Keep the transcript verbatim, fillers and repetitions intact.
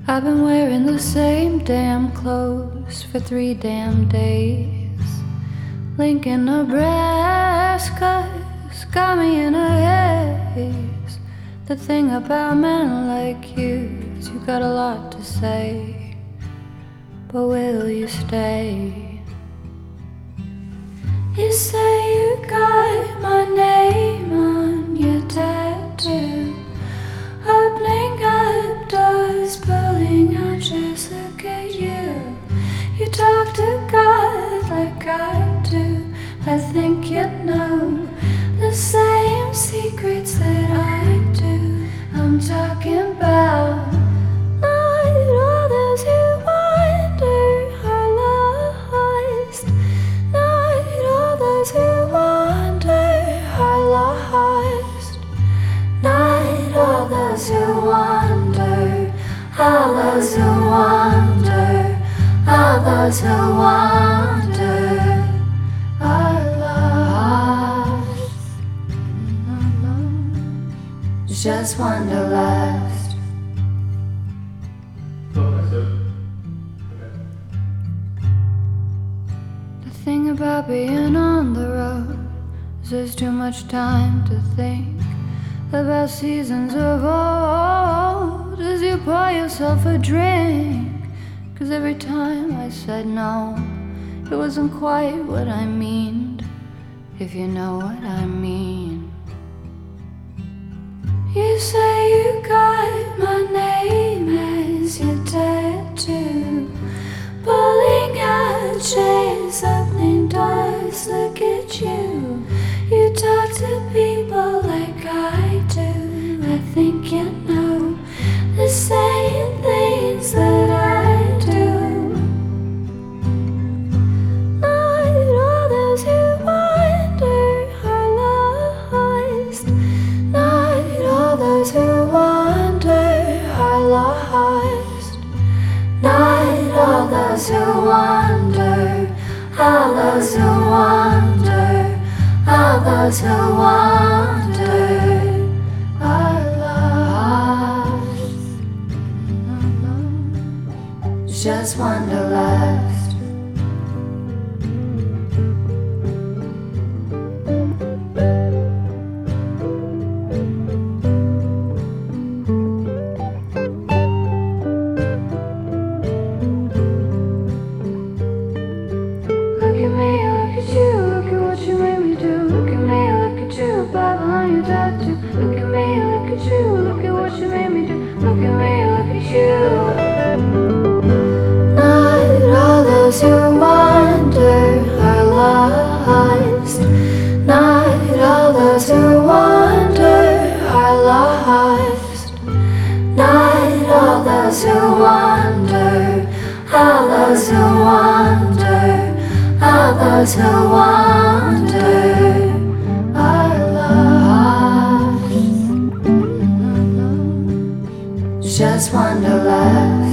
I've been wearing the same damn clothes for three damn days. Lincoln, Nebraska's got me in a haze. The thing about men like you is you got a lot to say, but will you stay? You say you got my name on your tattoo, opening up doors, pulling out chairs. Look at you. You talk to God like I do. I think you know the same secrets that I do. I'm talking about not all those who wander are lost, not all those who wander are lost, not all those who wander, all those who wander, all those who wander are lost. Just wanderlust. Oh, that's it. Okay. The thing about being on the road is there's too much time to think about seasons of old as you pour yourself a drink. Cause every time I said no, it wasn't quite what I meaned, if you know what I mean. You say you got my name as your tattoo, pulling out chains, opening doors. Look at you. You talk to people like I do. I think you know the same things that I do. Not all those who wander are lost, not all those who wander are lost, not all those who wander, all those who wander, all those who wander are lost. Just wanderlust. Look at me, look at you, look at what you made me do. Look at me, look at you, Bible on your tattoo. Look at me, look at you, look at what you made me do. Look at me, look at you. Not all those who wander are lost, not all those who wander are lost, not all those who wander, all those who wander, all those who wander are lost. Just wanderlust.